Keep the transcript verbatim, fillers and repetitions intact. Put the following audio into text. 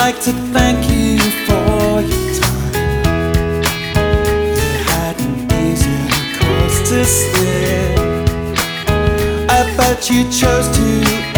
like to thank you for your time. You had an easy course to steer. I bet you chose to